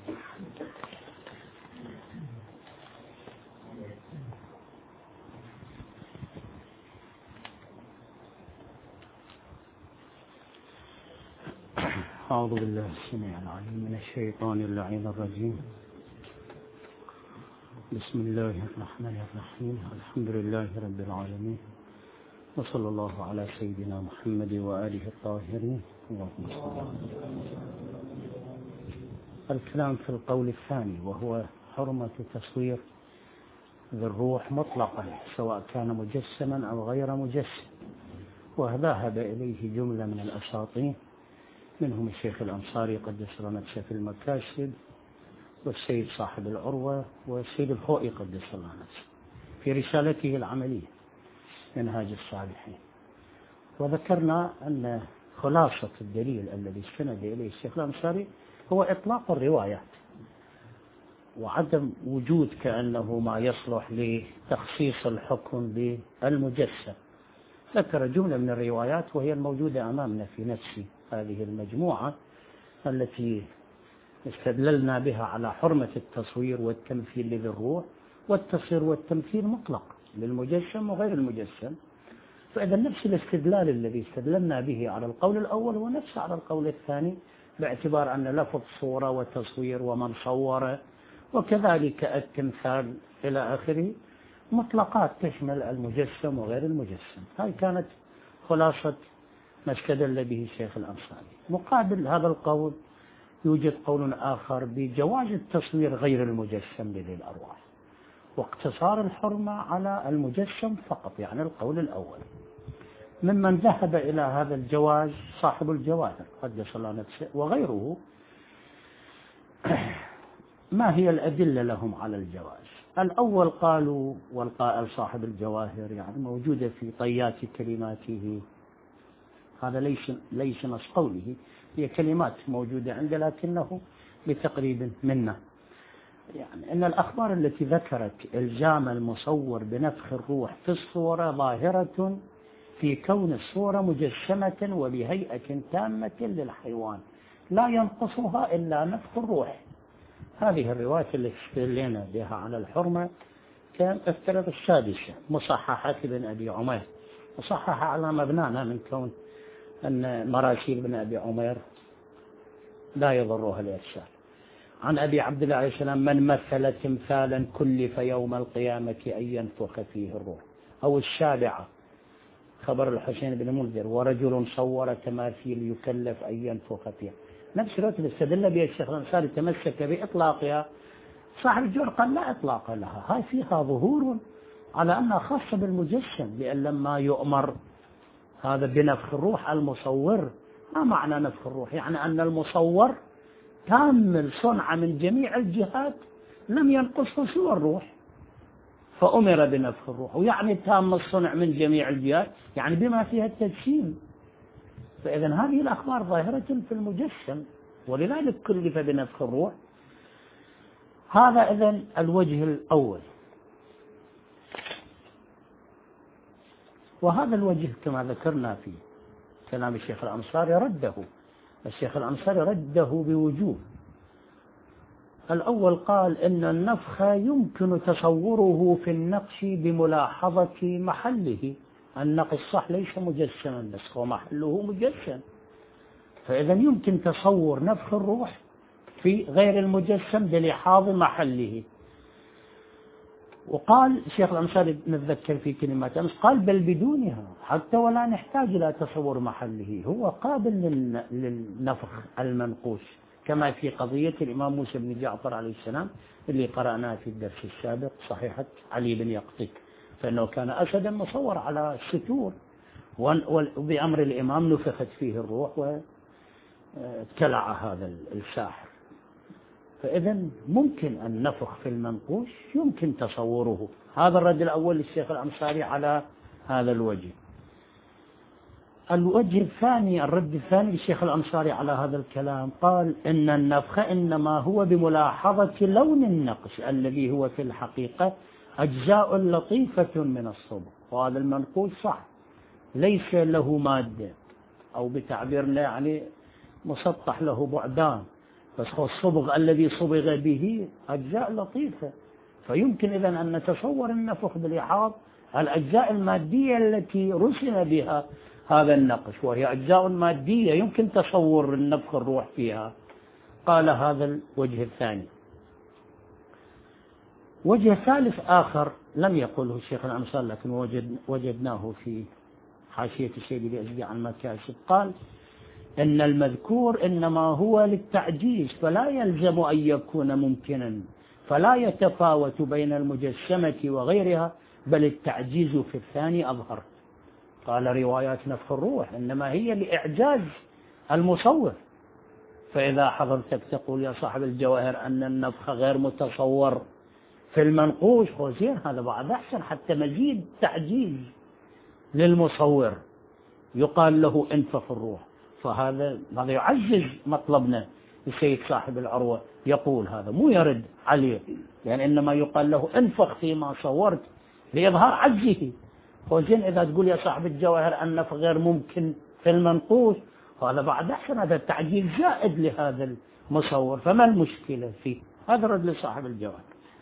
أعوذ بالله السميع العليم من الشيطان اللعين الرجيم. بسم الله الرحمن الرحيم. الحمد لله رب العالمين، وصلى الله على سيدنا محمد وآله الطاهرين. اللهم صل على الكلام في القول الثاني، وهو حرمة تصوير ذي الروح مطلقا سواء كان مجسما أو غير مجسم، وذهب إليه جملة من الأساطين، منهم الشيخ الأنصاري قدس الله نفسه في المكاسب، والسيد صاحب العروة، والسيد الخوئي قدس الله نفسه في رسالته العملية منهاج الصالحين. وذكرنا أن خلاصة الدليل الذي استند إليه الشيخ الأنصاري هو إطلاق الروايات، وعدم وجود كأنه ما يصلح لتخصيص الحكم بالمجسم. ذكر جملة من الروايات وهي الموجودة أمامنا في نفس هذه المجموعة التي استدللنا بها على حرمة التصوير والتمثيل لذي الروح، والتصوير والتمثيل مطلق للمجسم وغير المجسم. فإذا نفس الاستدلال الذي استدللنا به على القول الأول هو نفسه على القول الثاني، باعتبار أن لفظ صورة وتصوير ومن صور وكذلك التمثال إلى آخره مطلقات تشمل المجسم وغير المجسم. هذه كانت خلاصة ما استدل به الشيخ الأنصاري. مقابل هذا القول يوجد قول آخر بجواز التصوير غير المجسم لذي الأرواح، واقتصار الحرمة على المجسم فقط، يعني القول الأول. ممن ذهب إلى هذا الجواز صاحب الجواهر قدس الله نفسه وغيره. ما هي الأدلة لهم على الجواز؟ الأول قالوا، والقائل صاحب الجواهر يعني موجودة في طيات كلماته، هذا ليس نص قوله، هي كلمات موجودة عنده لكنه بتقريب منه، يعني أن الأخبار التي ذكرت إلزام المصور بنفخ الروح في الصورة ظاهرة في كون الصورة مجسمة وبهيئة تامة للحيوان لا ينقصها إلا نفخ الروح. هذه الرواية اللي استدلنا بها على الحرمة كانت الثلاث السادسة مصححة بن أبي عمير، مصححة على مبنانا من كون أن مراسيل بن أبي عمير لا يضرها الإرسال. عن أبي عبد الله عليه السلام: من مثل تمثالا كلف يوم القيامة أن ينفخ فيه الروح. أو السابعة خبر الحسين بن منذر: ورجل صور تماثيل يكلف أن ينفخ فيها. نفس الوقت استدل بها الشيخ الأنصاري تمسك بإطلاقها، صاحب الجوهر قال لا إطلاق لها، هاي فيها ظهور على أنها خاصة بالمجسم، لأن لما يؤمر هذا بنفخ الروح المصور، ما معنى نفخ الروح؟ يعني أن المصور كامل صنع من جميع الجهات لم ينقصه سوى الروح، فأمر بنفخ الروح، ويعني تام الصنع من جميع الجهات يعني بما فيها التجسيم. فإذا هذه الأخبار ظاهرة في المجسم، ولذلك كلف بنفخ الروح. هذا إذن الوجه الأول. وهذا الوجه كما ذكرنا في كلام الشيخ الأنصاري الشيخ الأنصاري رده بوجوه. الأول قال إن النفخ يمكن تصوره في النقش بملاحظة محله. النقش صح ليس مجسما بس هو محله مجسم، فإذا يمكن تصور نفخ الروح في غير المجسم بلحاظ محله. وقال الشيخ الأنصاري نتذكر في كلمات أمس قال: بل بدونها حتى ولا نحتاج إلى تصور محله، هو قابل للنفخ المنقوش، كما في قضية الإمام موسى بن جعفر عليه السلام اللي قرأناه في الدرس السابق، صحيحة علي بن يقطك، فإنه كان أسدا مصور على الستور، وبأمر الإمام نفخت فيه الروح وابتلع هذا الساحر. فإذا ممكن النفخ في المنقوش يمكن تصوره. هذا الرد الأول للشيخ الأنصاري على هذا الوجه. الوجه الثاني، الرد الثاني للشيخ الأنصاري على هذا الكلام، قال إن النفخ إنما هو بملاحظة لون النقش الذي هو في الحقيقة أجزاء لطيفة من الصبغ، وهذا المنقوش صح ليس له مادة، أو بتعبيرنا يعني مسطح له بعدان، بس هو الصبغ الذي صبغ به أجزاء لطيفة، فيمكن إذن أن نتصور النفخ بالإحاط الأجزاء المادية التي رسم بها هذا النقش، وهي أجزاء مادية يمكن تصور النفخ الروح فيها. قال هذا الوجه الثاني. وجه ثالث آخر لم يقله الشيخ الأمصار لكن وجدناه في حاشية السيد اليزدي عن مكاسب، قال إن المذكور إنما هو للتعجيز فلا يلزم أن يكون ممكنا، فلا يتفاوت بين المجسمة وغيرها، بل التعجيز في الثاني أظهر. قال روايات نفخ الروح إنما هي لإعجاز المصور، فإذا حضرتك تقول يا صاحب الجواهر أن النفخ غير متصور في المنقوش، زين هذا بعد أحسن، حتى مزيد تعجيز للمصور يقال له انفخ الروح، فهذا يعزز مطلبنا. السيد صاحب العروة يقول هذا مو يرد عليه، يعني إنما يقال له انفخ فيما صورت لإظهار عجزه. زين إذا تقول يا صاحب الجواهر النفخ غير ممكن في المنقوش، هذا بعد أحسن، هذا التعجيز زائد لهذا المصور، فما المشكلة فيه؟ هذا رد لصاحب الجواهر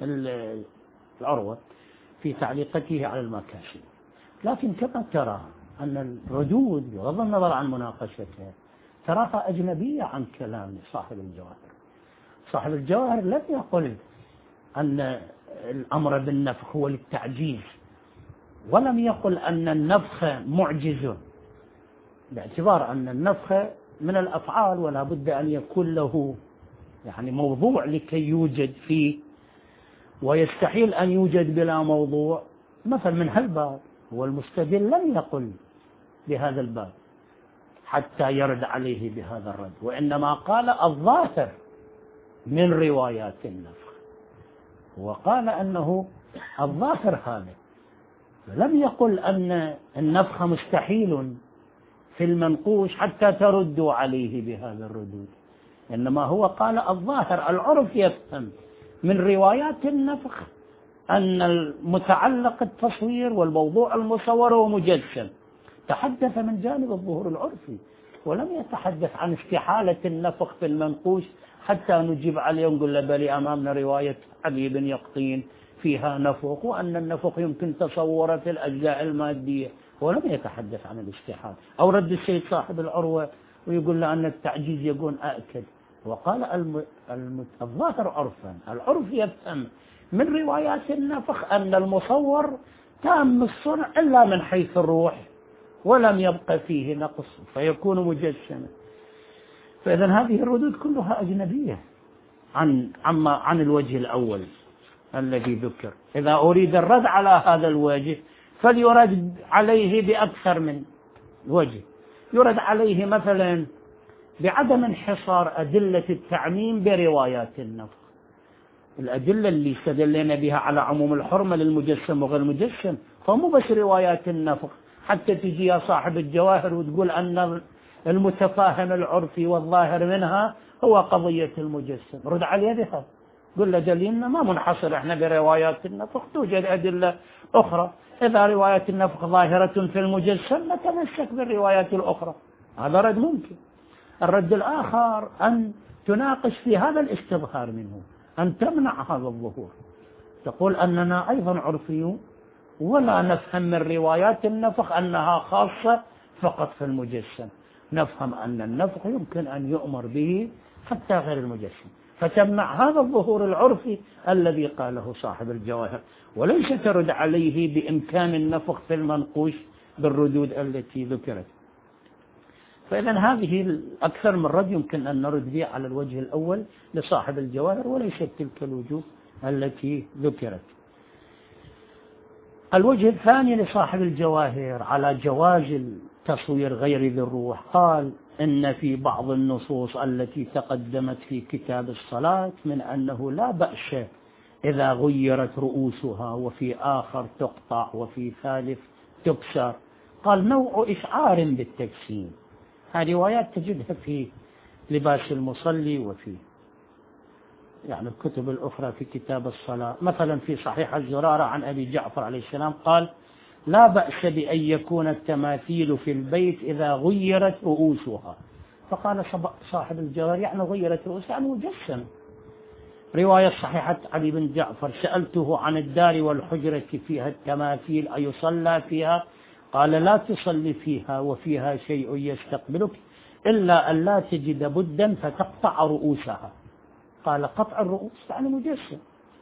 العروة في تعليقته على المكاسب. لكن كما ترى أن الردود بغض النظر عن مناقشتها تراها أجنبية عن كلام صاحب الجواهر. صاحب الجواهر لم يقل أن الأمر بالنفخ هو للتعجيز، ولم يقل أن النفخ معجز، باعتبار أن النفخ من الأفعال ولا بد أن يكون له يعني موضوع لكي يوجد فيه، ويستحيل أن يوجد بلا موضوع. مثلا من هالباب هو المستدل لم يقل بهذا الباب حتى يرد عليه بهذا الرد، وإنما قال الظاهر من روايات النفخ، وقال أنه الظاهر هذا، لم يقل أن النفخ مستحيل في المنقوش حتى تردوا عليه بهذا الردود، إنما هو قال الظاهر. العرف يفهم من روايات النفخ أن المتعلق التصوير والموضوع المصور هو مجسم، تحدث من جانب الظهور العرفي ولم يتحدث عن استحالة النفخ في المنقوش حتى نجيب عليه ونقول له بلي أمامنا رواية علي بن يقطين فيها نفخ، وأن النفخ يمكن تصوره في الأجزاء المادية، ولم يتحدث عن الاستحالة. أو رد السيد صاحب العروة ويقول له أن التعجيز يكون أأكد، وقال الظاهر عرفا، العرف يفهم من روايات النفخ أن المصور تام الصنع إلا من حيث الروح ولم يبقى فيه نقص فيكون مجسما. فإذا هذه الردود كلها أجنبية عن الوجه الأول الذي ذكر. إذا أريد الرد على هذا الوجه فليرد عليه بأكثر من وجه. يرد عليه مثلا بعدم انحصار أدلة التعميم بروايات النفخ. الأدلة اللي استدلنا بها على عموم الحرمة للمجسم وغير المجسم فمو بس روايات النفخ، حتى تجي يا صاحب الجواهر وتقول أن المتفاهم العرفي والظاهر منها هو قضية المجسم، رد عليه بها، قل له دليلنا ما منحصر احنا بروايات النفخ، توجد أدلة أخرى. إذا روايات النفخ ظاهرة في المجسم نتمسك بالروايات الأخرى، هذا رد ممكن. الرد الآخر أن تناقش في هذا الاستظهار منه، أن تمنع هذا الظهور، تقول أننا أيضا عرفيون ولا نفهم من روايات النفخ أنها خاصة فقط في المجسم، نفهم أن النفخ يمكن أن يؤمر به حتى غير المجسم، فتمنع هذا الظهور العرفي الذي قاله صاحب الجواهر، وليس ترد عليه بإمكان النفخ في المنقوش بالردود التي ذكرت. فإذا هذه أكثر من رد يمكن أن نرد به على الوجه الأول لصاحب الجواهر، وليست تلك الوجوه التي ذكرت. الوجه الثاني لصاحب الجواهر على جواز التصوير غير ذي الروح، قال إن في بعض النصوص التي تقدمت في كتاب الصلاة من أنه لا بأس إذا غيرت رؤوسها، وفي آخر تقطع، وفي ثالث تكسر. قال نوع إشعار بالتجسيم، هذه روايات تجدها في لباس المصلي وفي يعني الكتب الأخرى في كتاب الصلاة. مثلا في صحيح الزرارة عن أبي جعفر عليه السلام قال لا بأس بأن يكون التماثيل في البيت إذا غيرت رؤوسها، فقال صاحب الجوهر يعني غيرت رؤوس يعني مجسم. رواية صحيحة علي بن جعفر: سألته عن الدار والحجرة فيها التماثيل أيصلى فيها؟ قال: لا تصلي فيها وفيها شيء يستقبلك إلا أن لا تجد بدا فتقطع رؤوسها. قال: قطع الرؤوس يعني مجسم.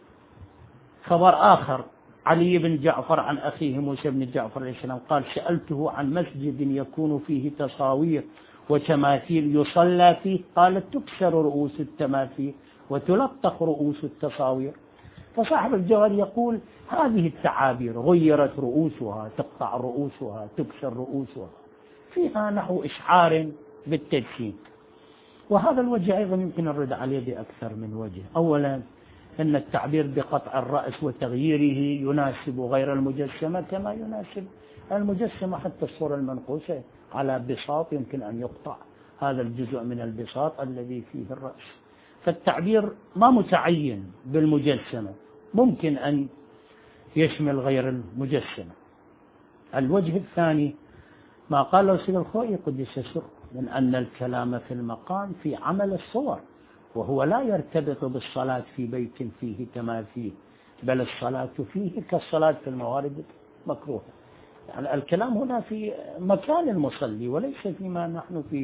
خبر آخر: علي بن جعفر عن أخيه موسى بن جعفر عليه السلام قال: سألته عن مسجد يكون فيه تصاوير وتماثيل يصلى فيه؟ قال: تكسر رؤوس التماثيل وتلطخ رؤوس التصاوير. فصاحب الجوهر يقول هذه التعابير غيرت رؤوسها، تقطع رؤوسها، تكسر رؤوسها، فيها نحو إشعار بالتجسيم. وهذا الوجه أيضا يمكن الرد عليه بأكثر من وجه. أولا أن التعبير بقطع الرأس وتغييره يناسب غير المجسمة كما يناسب المجسمة. حتى الصورة المنقوشة على بساط يمكن أن يقطع هذا الجزء من البساط الذي فيه الرأس. فالتعبير ما متعين بالمجسمة، ممكن أن يشمل غير المجسمة. الوجه الثاني ما قاله سيد الخوئي قدس سره من أن الكلام في المقام في عمل الصور، وهو لا يرتبط بالصلاة في بيت فيه تماثيل، بل الصلاة فيه كالصلاة في الموارد مكروهة. يعني الكلام هنا في مكان المصلي وليس فيما نحن فيه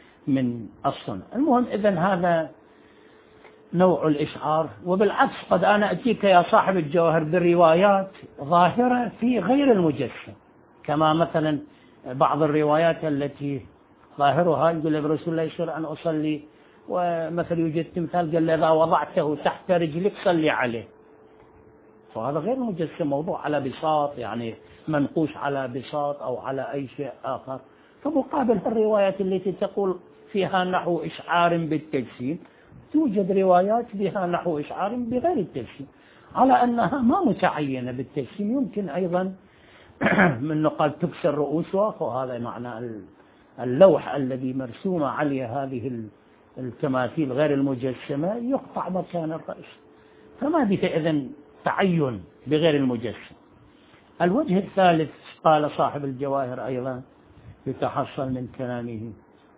من الصنع. المهم إذن هذا نوع الإشعار. وبالعكس قد أنا أتيك يا صاحب الجوهر بالروايات ظاهرة في غير المجسم، كما مثلا بعض الروايات التي ظاهرها يقول لرسول الله يصير أن أصلي، ومثل يوجد تمثال قال إذا وضعته تحت رجلك صلي عليه، فهذا غير مجسم، موضوع على بساط يعني منقوش على بساط أو على أي شيء آخر. فمقابل الروايات التي تقول فيها نحو إشعار بالتجسيم توجد روايات بها نحو إشعار بغير التجسيم، على أنها ما متعينة بالتجسيم. يمكن أيضا من قال تكسر رؤوسها، وهذا معنى اللوح الذي مرسوم عليه هذه التماثيل غير المجسمة يقطع مكان الرأس، فما به إذن تعين بغير المجسم. الوجه الثالث قال صاحب الجواهر أيضا يتحصل من كلامه،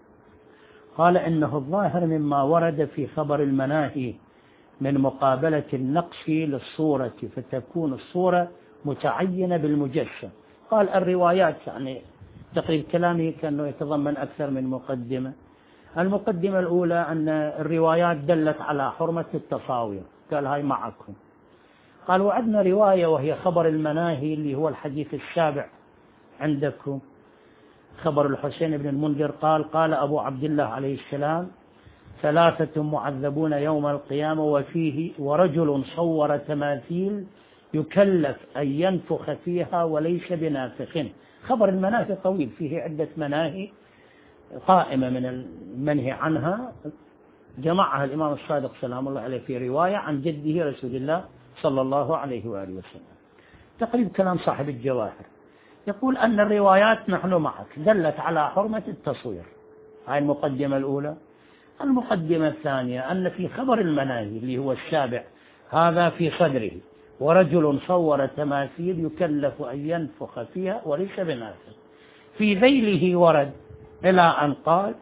قال إنه الظاهر مما ورد في خبر المناهي من مقابلة النقش للصورة فتكون الصورة متعينة بالمجسم. قال الروايات يعني تقريب كلامه كأنه يتضمن أكثر من مقدمة. المقدمة الأولى أن الروايات دلت على حرمة التصاوير، قال هاي معكم. قال وعندنا رواية وهي خبر المناهي اللي هو الحديث السابع عندكم، خبر الحسين بن المنذر قال أبو عبد الله عليه السلام: ثلاثة معذبون يوم القيامة وفيه ورجل صور تماثيل يكلف أن ينفخ فيها وليس بنافخ. خبر المناهي طويل فيه عدة مناهي قائمة من المنهي عنها جمعها الإمام الصادق سلام الله عليه في رواية عن جده رسول الله صلى الله عليه وآله وسلم. تقريب كلام صاحب الجواهر يقول أن الروايات نحن معك دلت على حرمة التصوير، هاي المقدمة الأولى. المقدمة الثانية أن في خبر المناهي اللي هو السابع هذا في صدره ورجل صور تماثيل يكلف أن ينفخ فيها وليس بنافخ. في ذيله ورد إلى أن قال: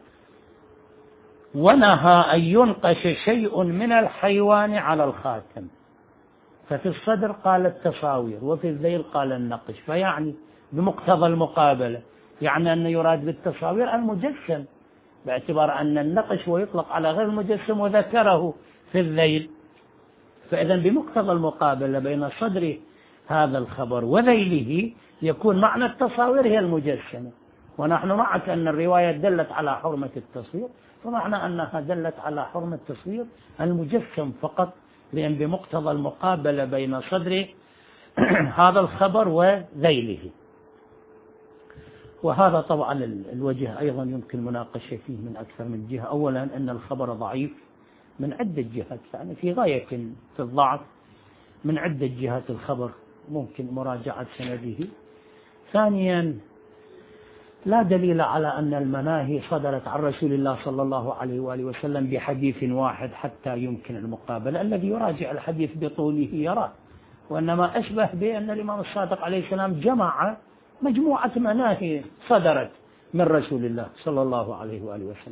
ونهى أن ينقش شيء من الحيوان على الخاتم. ففي الصدر قال التصاوير وفي الذيل قال النقش، فيعني بمقتضى المقابلة يعني أن يراد بالتصاوير المجسم، باعتبار أن النقش ويطلق على غير المجسم وذكره في الذيل. فإذا بمقتضى المقابلة بين صدر هذا الخبر وذيله يكون معنى التصاوير هي المجسمة. ونحن معك أن الرواية دلت على حرمة التصوير، فمعنى أنها دلت على حرمة التصوير المجسم فقط، لأن بمقتضى المقابلة بين صدر هذا الخبر وذيله. وهذا طبعا الوجه أيضا يمكن مناقشة فيه من أكثر من جهة. أولا أن الخبر ضعيف من عدة جهات، يعني في غاية في الضعف من عدة جهات الخبر، ممكن مراجعة سنده. ثانيا لا دليل على أن المناهي صدرت عن رسول الله صلى الله عليه وآله وسلم بحديث واحد حتى يمكن المقابلة. الذي يراجع الحديث بطوله يراه، وإنما أشبه بأن الإمام الصادق عليه السلام جمع مجموعة مناهي صدرت من رسول الله صلى الله عليه وآله وسلم.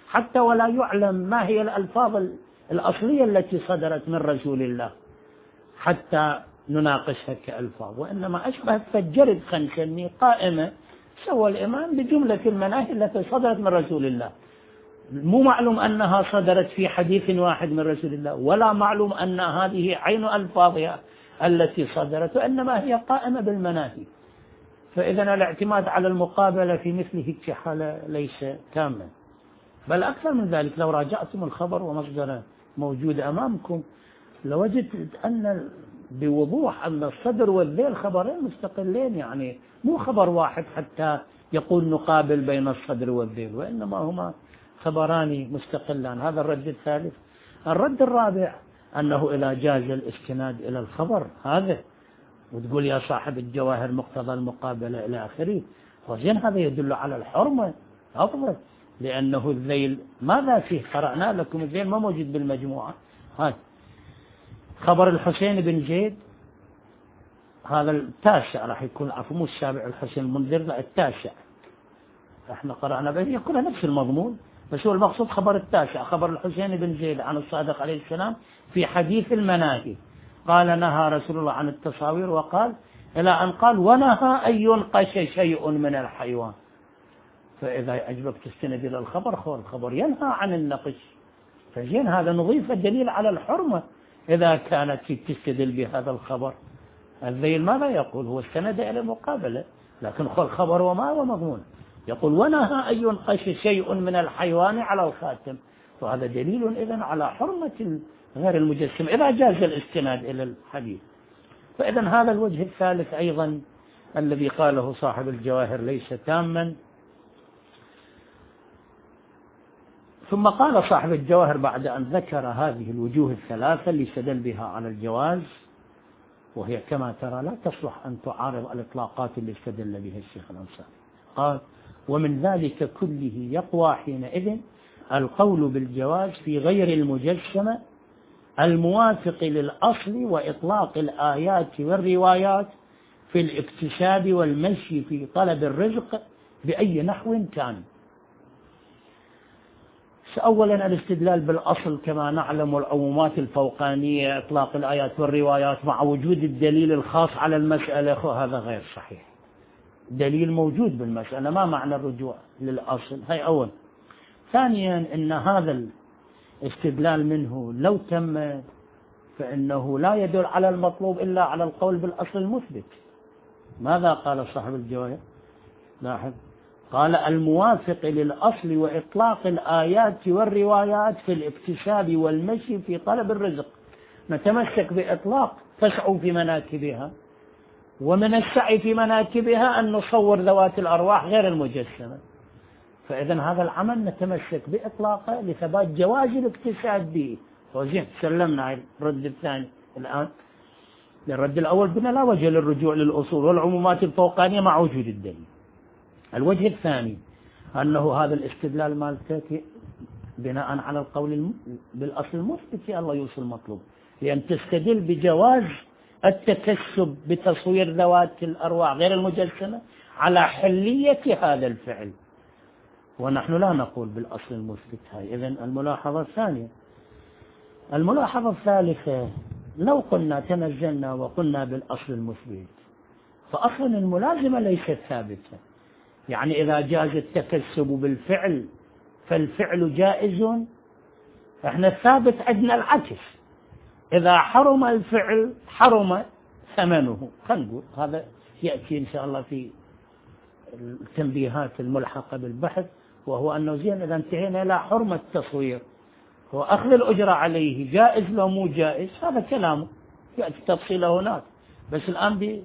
حتى ولا يعلم ما هي الألفاظ الأصلية التي صدرت من رسول الله حتى نناقشها كألفاظ، وإنما أشبه فجرد خنشني قائمة سوى الإمام بجملة المناهي التي صدرت من رسول الله. مو معلوم أنها صدرت في حديث واحد من رسول الله، ولا معلوم أن هذه عين ألفاظها التي صدرت، وإنما هي قائمة بالمناهي. فإذا الاعتماد على المقابلة في مثل هيك حالة ليس تاما. بل أكثر من ذلك، لو راجعتم الخبر ومصدره موجود أمامكم لوجدت أن بوضوح أن الصدر والذيل خبرين مستقلين، يعني مو خبر واحد حتى يقول نقابل بين الصدر والذيل، وإنما هما خبران مستقلان. هذا الرد الثالث. الرد الرابع أنه إذا جاز الاستناد إلى الخبر هذا وتقول يا صاحب الجواهر مقتضى المقابلة إلى آخره، وزين هذا يدل على الحرمة أفضل، لأنه الذيل ماذا فيه؟ قرأنا لكم الذيل ما موجود بالمجموعة. هاي خبر الحسين بن زيد هذا التاسع راح يكون، عفوا مو السابع الحسين المنذر، لا التاسع، احنا قرأنا به كلها نفس المضمون، بس هو المقصود خبر التاسع، خبر الحسين بن زيد عن الصادق عليه السلام في حديث المناهي. قال نهى رسول الله عن التصاوير، وقال إلى أن قال ونهى أن ينقش شيء من الحيوان. فإذا أجبك تستند إلى الخبر، الخبر ينهى عن النقش، فزين هذا نضيف الدليل على الحرمة إذا كانت تستدل بهذا الخبر. الذيل ماذا يقول؟ هو استند إلى المقابلة، لكن الخبر وما هو مضمون، يقول ونهى أن ينقش شيء من الحيوان على الخاتم، وهذا دليل إذن على حرمة غير المجسم إذا جاز الاستناد إلى الحديث. فإذا هذا الوجه الثالث أيضا الذي قاله صاحب الجواهر ليس تاما. ثم قال صاحب الجواهر بعد أن ذكر هذه الوجوه الثلاثة اللي استدل بها على الجواز، وهي كما ترى لا تصلح أن تعارض الإطلاقات اللي استدل بها الشيخ الأنصاري، قال ومن ذلك كله يقوى حينئذ القول بالجواز في غير المجسمة الموافق للأصل وإطلاق الآيات والروايات في الاكتساب والمشي في طلب الرزق بأي نحو كان. أولا الاستدلال بالأصل كما نعلم، والعمومات الفوقانية إطلاق الآيات والروايات مع وجود الدليل الخاص على المسألة، هذا غير صحيح. دليل موجود بالمسألة، ما معنى الرجوع للأصل؟ هاي أول. ثانيا إن هذا الاستدلال منه لو تم فإنه لا يدل على المطلوب إلا على القول بالأصل المثبت. ماذا قال صاحب الجواهر؟ لاحظ، قال الموافق للأصل وإطلاق الآيات والروايات في الاكتساب والمشي في طلب الرزق. نتمسك بإطلاق تسعوا في مناكبها، ومن السعي في مناكبها أن نصور ذوات الأرواح غير المجسمة. فإذا هذا العمل نتمسك بإطلاقه لثبات جواز الاكتساب به. وزين سلمنا على الرد الثاني. الآن للرد الأول بنا لا وجه للرجوع للأصول والعمومات الفوقانية مع وجود الدليل. الوجه الثاني أنه هذا الاستدلال مالتك بناء على القول بالأصل المثبت الله يوصل المطلوب، لأن تستدل بجواز التكسب بتصوير ذوات الأرواح غير المجسمة على حلية هذا الفعل، ونحن لا نقول بالأصل المثبت. هاي إذن الملاحظة الثانية. الملاحظة الثالثة، لو قلنا تنزلنا وقلنا بالأصل المثبت فأصلا الملازمة ليست ثابتة، يعني إذا جاز التكسب بالفعل فالفعل جائز، احنا الثابت عندنا العكس، إذا حرم الفعل حرم ثمنه. خلينا نقول هذا يأتي إن شاء الله في التنبيهات الملحقة بالبحث، وهو أنه زين إذا انتهينا إلى حرمة التصوير وأخذ الأجرة عليه جائز لو مو جائز، هذا كلامه يأتي تفصيله هناك، بس الآن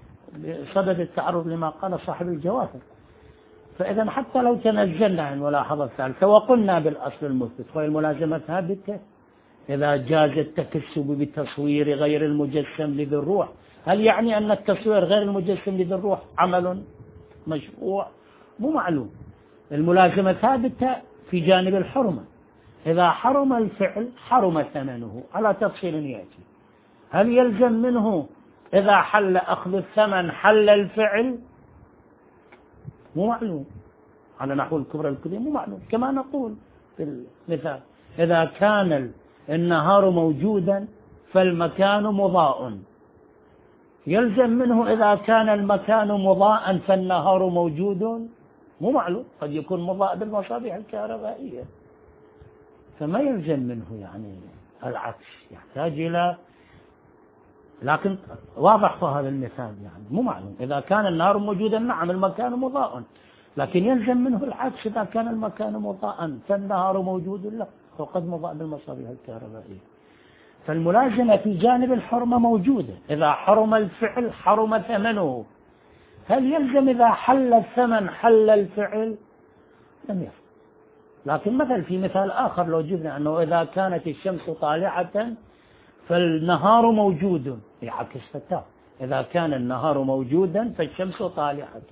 بصدد التعرض لما قال صاحب الجواهر. فإذا حتى لو تنزلنا عن الملاحظة الثالثة وقلنا بالأصل المثبت فالملازمة ثابتة، إذا جاز التكسب بتصوير غير المجسم لذي الروح، هل يعني أن التصوير غير المجسم لذي الروح عمل مشروع؟ مو معلوم. الملازمة ثابتة في جانب الحرمة، إذا حرم الفعل حرم ثمنه على تفصيل يأتي. هل يلزم منه إذا حل أخذ الثمن حل الفعل؟ مو معلوم. على نحو الكبرى الكلية مو معلوم، كما نقول في المثال إذا كان النهار موجودا فالمكان مضاء، يلزم منه إذا كان المكان مضاء فالنهار موجود؟ مو معلوم، قد يكون مضاء بالمصابيح الكهربائية، فما يلزم منه يعني العكس، يحتاج إلى، لكن واضح في هذا المثال يعني مو معلوم. إذا كان النهار موجودا نعم المكان مضاء، لكن يلزم منه العكس، إذا كان المكان مضاء فالنهار موجود لا وقد مضاء بالمصابيح الكهربائية. فالملازمة في جانب الحرمة موجودة، إذا حرم الفعل حرم ثمنه. هل يلزم إذا حل الثمن حل الفعل؟ لم يفعل. لكن مثل في مثال آخر لو جبنا أنه إذا كانت الشمس طالعة فالنهار موجود، يعكس فتاة، إذا كان النهار موجودا فالشمس طالعة.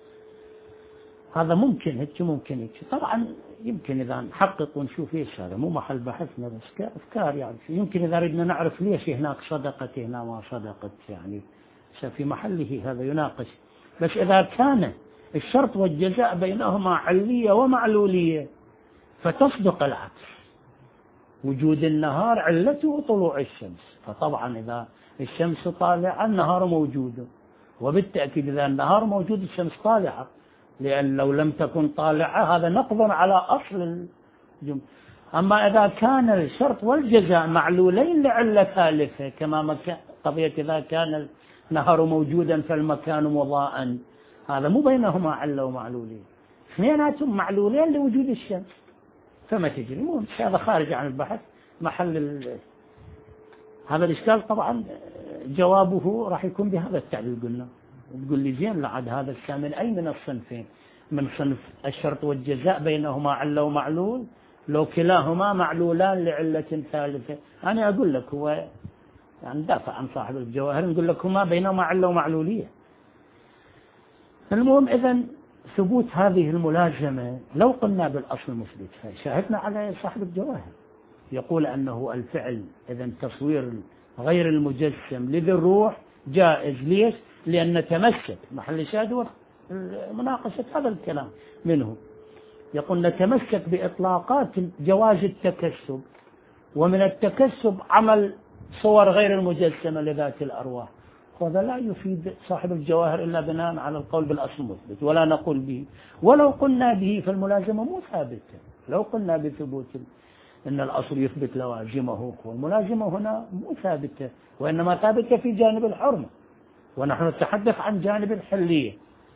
هذا ممكن هيك ممكن هيك، طبعا يمكن إذا نحقق ونشوف إيش هذا مو محل بحثنا، بس كأفكار يعني يمكن إذا ردنا نعرف ليش هناك صدقت هنا ما صدقت يعني في محله هذا يناقش. بس إذا كان الشرط والجزاء بينهما علية ومعلولية فتصدق العكس، وجود النهار علته طلوع الشمس، فطبعا إذا الشمس طالعة النهار موجود، وبالتأكيد إذا النهار موجود الشمس طالعة، لأن لو لم تكن طالعة هذا نقض على أصل الجملة. أما إذا كان الشرط والجزاء معلولين لعلة ثالثة كما قضية إذا كان النهار موجودا فالمكان مضاء، هذا مو بينهما علة ومعلولين، اثنيناتهم معلولين لوجود الشمس، فما تجري. المهم هذا خارج عن البحث محل هذا الإشكال. طبعا جوابه راح يكون بهذا التعليل. قلنا تقول لي زين لعد هذا الثامن أي من الصنفين؟ من صنف الشرط والجزاء بينهما علة ومعلول، لو كلاهما معلولان لعلة ثالثة. أنا أقول لك هو يعني دافع عن صاحب الجواهر، نقول لك هما بينهما علة ومعلولية. المهم إذن ثبوت هذه الملازمة لو قلنا بالأصل مثبت، شاهدنا على صاحب الجواهر يقول أنه الفعل إذن تصوير غير المجسم لذي الروح جائز. ليش؟ لأن نتمسك محل شاهد مناقشة هذا الكلام منه. يقول نتمسك بإطلاقات جواز التكسب، ومن التكسب عمل صور غير المجسمة لذات الأرواح. وهذا لا يفيد صاحب الجواهر إلا بناء على القول بالأصل مثبت، ولا نقول به. ولو قلنا به فالملازمة مو ثابتة. لو قلنا بثبوت إن الأصل يثبت لوازمه، والملازمة هنا مو ثابتة، وإنما ثابتة في جانب الحرمة، ونحن نتحدث عن جانب الحلية.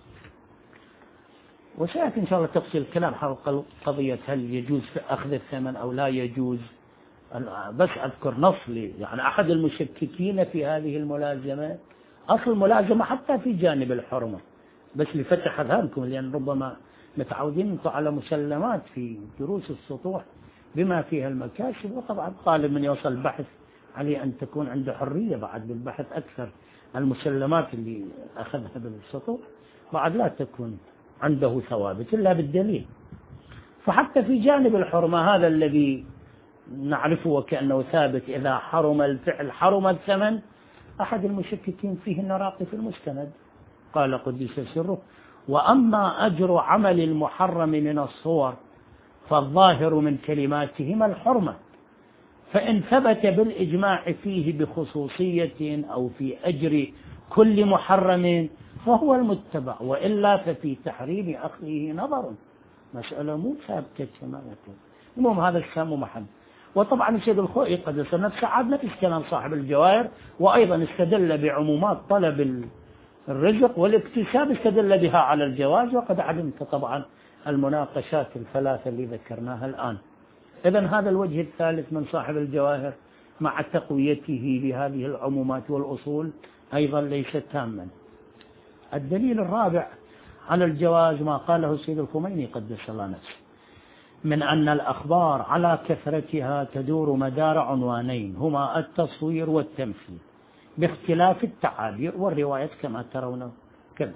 وسيأتي إن شاء الله تفصيل الكلام حول قضية هل يجوز أخذ الثمن أو لا يجوز. بس أذكر نص لي يعني أحد المشككين في هذه الملازمة، أصل الملازمة حتى في جانب الحرمة، بس لفتح أذهانكم لأن ربما متعودين أنتم على مسلمات في دروس السطوح بما فيها المكاسب، وطبعا طالب من يوصل البحث عليه أن تكون عنده حرية بعد بالبحث أكثر. المسلمات اللي أخذها بالسطوح بعد لا تكون عنده ثوابت إلا بالدليل. فحتى في جانب الحرمة هذا الذي نعرفه وكأنه ثابت، إذا حرم الفعل حرم الثمن، أحد المشككين فيه النراقي في المستند قال قدس سره: وأما أجر عمل المحرم من الصور فالظاهر من كلماتهما الحرمة، فإن ثبت بالإجماع فيه بخصوصية أو في أجر كل محرم فهو المتبع، وإلا ففي تحريم أخذه نظر. مسألة مو ثابتة كما يقول. المهم هذا الكلام محل. وطبعا السيد الخوئي قد يصير نفسه عاد نفس كلام صاحب الجواهر، وأيضا استدل بعمومات طلب الرزق والاكتساب استدل بها على الجواز، وقد علمت طبعا المناقشات الثلاثة اللي ذكرناها الآن. إذن هذا الوجه الثالث من صاحب الجواهر مع تقويته بهذه العمومات والأصول أيضا ليس تاما. الدليل الرابع على الجواز ما قاله السيد الخميني قدس الله نفسه من أن الأخبار على كثرتها تدور مدار عنوانين هما التصوير والتمثيل باختلاف التعابير والروايات كما ترون كذا.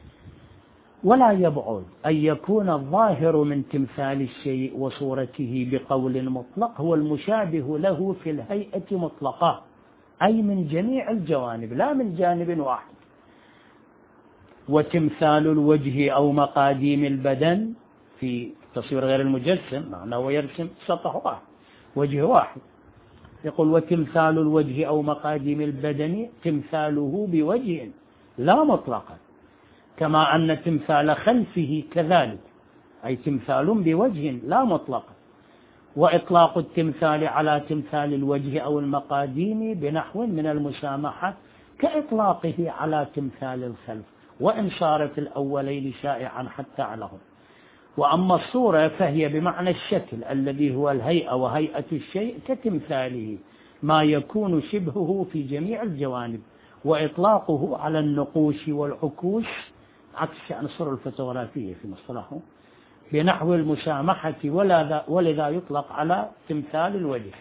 ولا يبعد أن يكون الظاهر من تمثال الشيء وصورته بقول مطلق هو المشابه له في الهيئة مطلقة، أي من جميع الجوانب لا من جانب واحد. وتمثال الوجه أو مقاديم البدن في تصوير غير المجسم معناه هو يرسم سطح واحد، وجه واحد. يقول وتمثال الوجه أو مقاديم البدن تمثاله بوجه لا مطلقا، كما أن تمثال خلفه كذلك، أي تمثال بوجه لا مطلقا. وإطلاق التمثال على تمثال الوجه أو المقاديم بنحو من المسامحة كإطلاقه على تمثال الخلف، وإن صارت الأولين شائعا حتى علىهم. وأما الصورة فهي بمعنى الشكل الذي هو الهيئة وهيئة الشيء كتمثاله، ما يكون شبهه في جميع الجوانب، وإطلاقه على النقوش والعكوس عكس شأن الصورة الفوتوغرافية في مصطلحه بنحو المسامحة، ولذا يطلق على تمثال الوجه.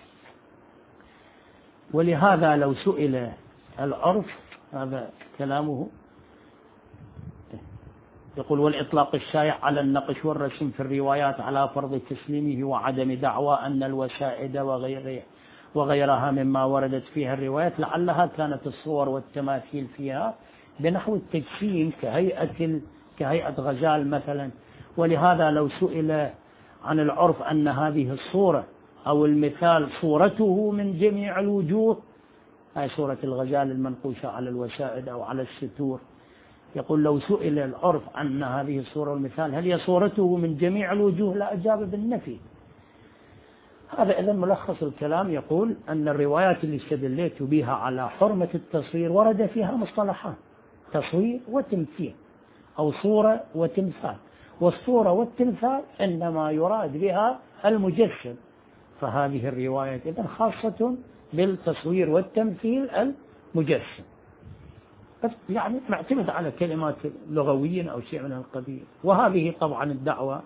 ولهذا لو سئل العرف، هذا كلامه، يقول والإطلاق الشائع على النقش والرسم في الروايات على فرض تسليمه وعدم دعوى أن الوسائد وغيرها مما وردت فيها الروايات لعلها كانت الصور والتماثيل فيها بنحو التجسيم كهيئة غزال مثلا. ولهذا لو سئل عن العرف أن هذه الصورة أو المثال صورته من جميع الوجوه، هاي صورة الغزال المنقوشة على الوسائد أو على الستور، يقول لو سئل العرف أن هذه الصورة والمثال هل هي صورته من جميع الوجوه لأجاب بالنفي. هذا إذن ملخص الكلام، يقول أن الروايات اللي استدليت بها على حرمة التصوير ورد فيها مصطلحان: تصوير وتمثيل، أو صورة وتمثال. والصورة والتمثال إنما يراد بها المجسم، فهذه الروايات إذن خاصة بالتصوير والتمثيل المجسم، يعني معتمد على كلمات لغويين أو شيء من القبيل. وهذه طبعا الدعوة،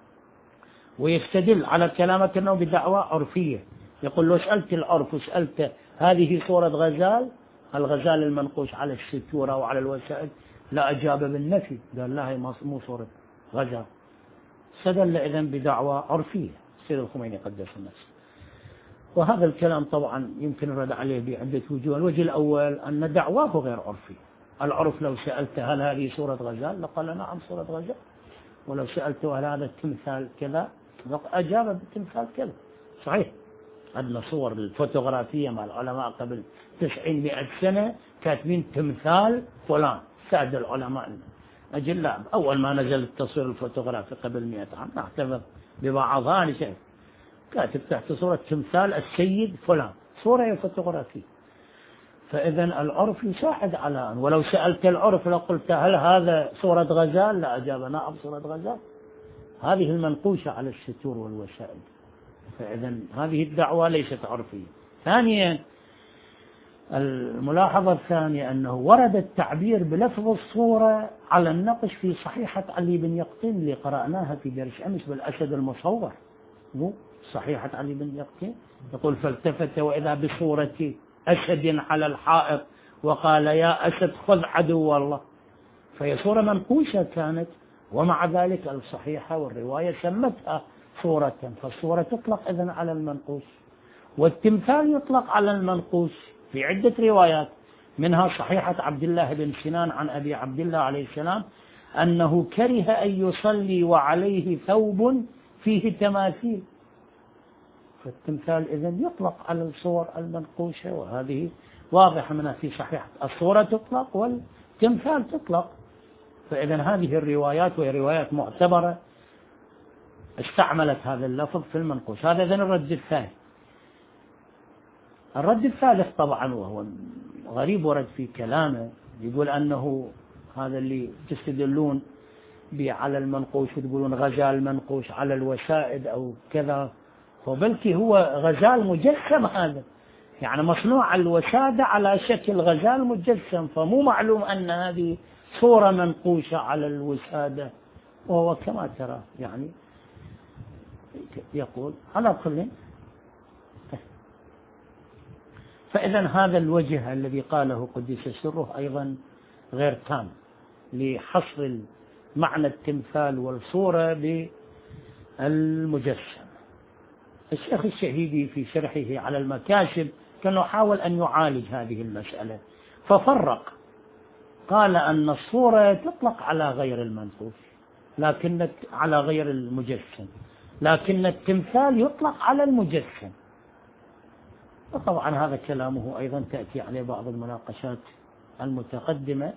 ويستدل على كلامك أنه بدعوة عرفية. يقول لو سألت العرف وسألت هذه صورة غزال، الغزال المنقوش على الستورة أو على الوسائد، لا أجاب بالنفي، قال لا هي مو صورة غزال. استدل إذن بدعوة عرفية السيد الخميني قدس النفس. وهذا الكلام طبعا يمكن الرد عليه بعدة وجوه. الوجه الأول أن دعواه غير عرفي. العرف لو سألت هل هذه صورة غزال لقال نعم صورة غزال، ولو سألته هل هذا التمثال كذا أجاب بالتمثال كذا. صحيح عندنا صور الفوتوغرافية مع العلماء قبل 900 سنة كاتبين تمثال فلان، ساد العلماء أجل أول ما نزل التصوير الفوتوغرافي قبل 100 عام نعتبر ببعضها شيء كاتب تحت صورة تمثال السيد فلان، صورة فوتوغرافية. فإذا العرف يساعد على ولو سألت العرف لو قلت هل هذا صورة غزال لا أجاب نعم صورة غزال، هذه المنقوشة على الستور والوسائد. فإذا هذه الدعوة ليست عرفية. ثانيا الملاحظة الثانية أنه ورد التعبير بلفظ الصورة على النقش في صحيحة علي بن يقطين اللي قرأناها في درس أمس بالأسد المصور، مو صحيحة علي بن يقطين، يقول فالتفت وإذا بصورة أسد على الحائط وقال يا أسد خذ عدو الله. فهي صورة منقوشة كانت، ومع ذلك الصحيحة والرواية سمتها صورة. فالصورة تطلق إذن على المنقوش، والتمثال يطلق على المنقوش في عدة روايات، منها صحيحة عبد الله بن سنان عن أبي عبد الله عليه السلام أنه كره أن يصلي وعليه ثوب فيه تماثيل. فالتمثال إذن يطلق على الصور المنقوشة، وهذه واضحة منها في صحيحة. الصورة تطلق والتمثال تطلق. فإذن هذه الروايات وهي روايات معتبرة استعملت هذا اللفظ في المنقوش. هذا إذن الرد الثاني. الرد الثالث طبعا وهو غريب ورد في كلامه، يقول أنه هذا اللي تستدلون على المنقوش وتقولون غزال منقوش على الوسائد أو كذا، وبلكي هو غزال مجسم، هذا يعني مصنوع الوسادة على شكل غزال مجسم، فمو معلوم أن هذه صورة منقوشة على الوسادة. وهو كما ترى يعني يقول على كل. فإذا هذا الوجه الذي قاله قدس سره أيضا غير تام لحصر معنى التمثال والصورة بالمجسم. الشيخ الشهيدي في شرحه على المكاسب كان حاول أن يعالج هذه المسألة، ففرق، قال أن الصورة تطلق على غير المنقوش، لكن على غير المجسم، لكن التمثال يطلق على المجسم. وطبعا هذا كلامه أيضا تأتي عليه بعض المناقشات المتقدمة.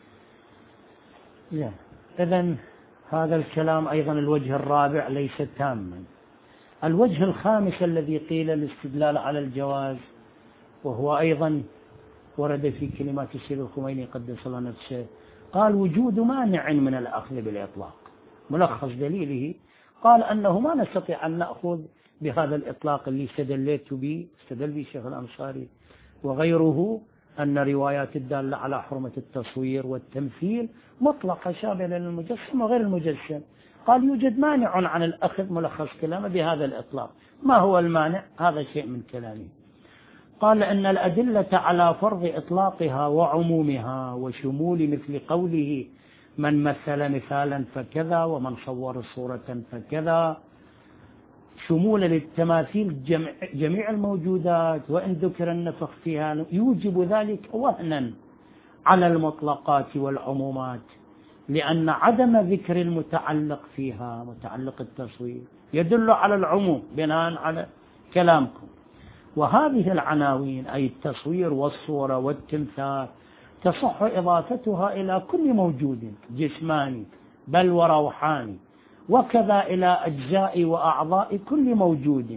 إذن هذا الكلام أيضا الوجه الرابع ليس تاما. الوجه الخامس الذي قيل الاستدلال على الجواز، وهو أيضا ورد في كلمات السيد الخميني قدس الله نفسه، قال وجود مانع من الأخذ بالإطلاق. ملخص دليله قال أنه ما نستطيع أن نأخذ بهذا الإطلاق اللي استدلت به، استدل به الشيخ الأنصاري وغيره، أن روايات الدالة على حرمة التصوير والتمثيل مطلقة شاملة للمجسم وغير المجسم. قال يوجد مانع عن الأخذ، ملخص كلامه، بهذا الإطلاق. ما هو المانع؟ هذا شيء من كلامه. قال أن الأدلة على فرض إطلاقها وعمومها وشمول مثل قوله من مثل مثالا فكذا ومن صور صورة فكذا، شمول للتماثيل جميع الموجودات وإن ذكر النفخ فيها، يوجب ذلك وهنا على المطلقات والعمومات، لأن عدم ذكر المتعلق فيها، متعلق التصوير، يدل على العموم بناء على كلامكم. وهذه العناوين أي التصوير والصورة والتمثال تصح إضافتها إلى كل موجود جسماني بل وروحاني، وكذا إلى أجزاء وأعضاء كل موجود،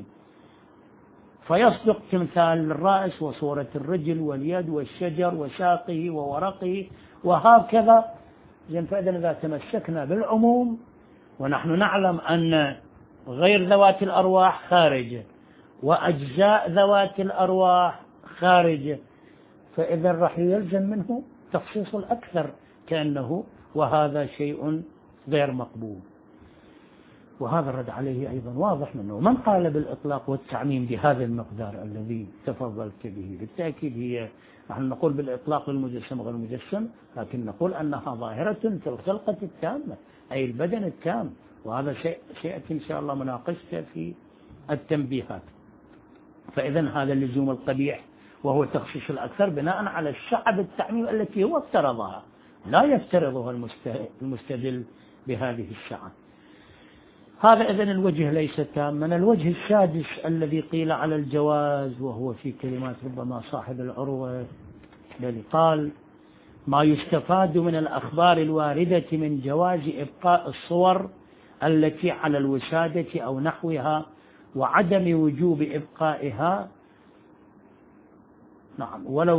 فيصدق تمثال الرأس وصورة الرجل واليد والشجر وساقه وورقه وهكذا. فإذا إذا تمسكنا بالعموم، ونحن نعلم أن غير ذوات الأرواح خارجة وأجزاء ذوات الأرواح خارجة، فإذا راح يلزم منه تخصيص الأكثر كأنه، وهذا شيء غير مقبول. وهذا الرد عليه أيضا واضح منه. من قال بالإطلاق والتعميم بهذا المقدار الذي تفضلت به؟ بالتأكيد هي، نحن نقول بالإطلاق للمجسم وغير المجسم، لكن نقول أنها ظاهرة في الخلقة التامة أي البدن التام، وهذا شيء سيأتي إن شاء الله مناقشته في التنبيهات. فإذا هذا اللزوم القبيح وهو تخصيص الأكثر بناء على السعة التعميم التي هو افترضها، لا يفترضها المستدل بهذه السعة. هذا إذن الوجه ليس تاما. الوجه السادس الذي قيل على الجواز، وهو في كلمات ربما صاحب العروة الذي قال ما يستفاد من الأخبار الواردة من جواز إبقاء الصور التي على الوسادة أو نحوها وعدم وجوب إبقائها، نعم، ولو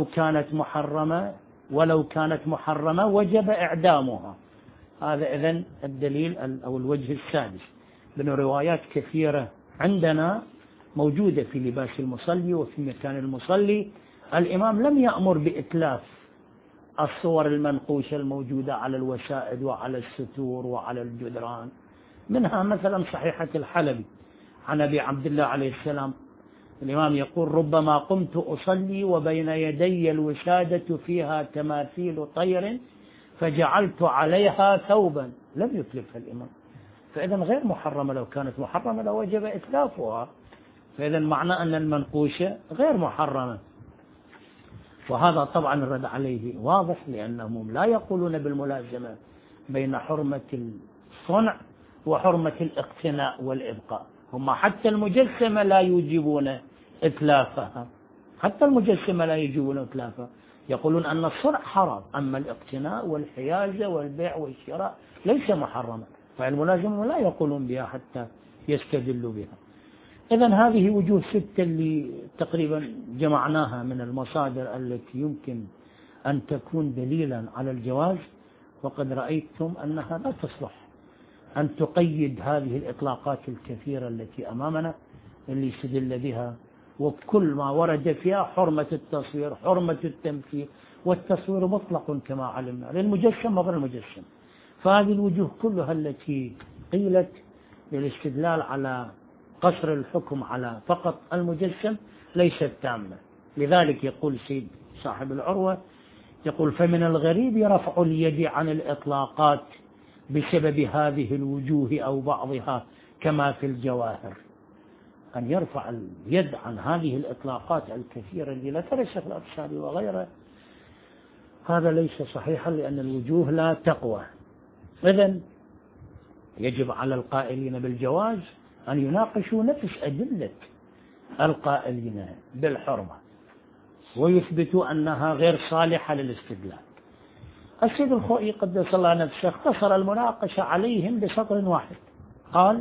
كانت محرمة وجب إعدامها. هذا إذن الدليل أو الوجه السادس. من روايات كثيرة عندنا موجودة في لباس المصلي وفي مكان المصلي، الإمام لم يأمر بإتلاف الصور المنقوشة الموجودة على الوسائد وعلى الستور وعلى الجدران. منها مثلا صحيحة الحلبي عن أبي عبد الله عليه السلام، الإمام يقول ربما قمت أصلي وبين يدي الوسادة فيها تماثيل طير فجعلت عليها ثوبا. لم يتلفها الإمام، فإذا غير محرمة. لو كانت محرمة لوجب إتلافها، فإذا معنى أن المنقوشة غير محرمة. وهذا طبعا الرد عليه واضح، لأنهم لا يقولون بالملازمة بين حرمة الصنع وحرمة الاقتناء والإبقاء. هم حتى المجسمة لا يوجبون إتلافها، حتى المجسمة لا يوجبون إتلافها، يقولون أن الصنع حرام، أما الاقتناء والحيازة والبيع والشراء ليس محرما، فالملازمة لا يقولون بها حتى يستدلوا بها. إذن هذه وجوه 6 اللي تقريبا جمعناها من المصادر التي يمكن أن تكون دليلا على الجواز، وقد رأيتم أنها لا تصلح أن تقيد هذه الإطلاقات الكثيرة التي أمامنا اللي استدل بها، وكل ما ورد فيها حرمة التصوير، حرمة التمثيل، والتصوير مطلق كما علمنا للمجسم وغير المجسم. فهذه الوجوه كلها التي قيلت للاستدلال على قصر الحكم على فقط المجسم ليست تامة. لذلك يقول سيد صاحب العروة، يقول فمن الغريب رفع اليد عن الإطلاقات بسبب هذه الوجوه أو بعضها كما في الجواهر. أن يرفع اليد عن هذه الإطلاقات الكثيرة التي لا ترى الشيخ الأبصاري وغيره، هذا ليس صحيحا، لأن الوجوه لا تقوى. إذن يجب على القائلين بالجواز أن يناقشوا نفس أدلة القائلين بالحرمة ويثبتوا أنها غير صالحة للاستدلال. السيد الخوئي قدس الله نفسه اختصر المناقشة عليهم بسطر واحد، قال: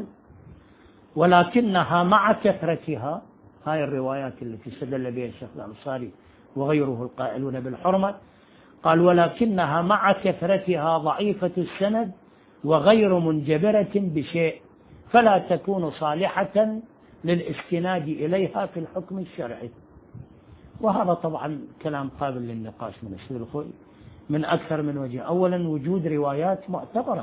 ولكنها مع كثرتها، هاي الروايات التي استدل بها الشيخ الأنصاري وغيره القائلون بالحرمة، قال: ولكنها مع كثرتها ضعيفة السند وغير منجبرة بشيء، فلا تكون صالحة للاستناد إليها في الحكم الشرعي. وهذا طبعا كلام قابل للنقاش من السيد الخوئي من أكثر من وجه. أولا، وجود روايات معتبرة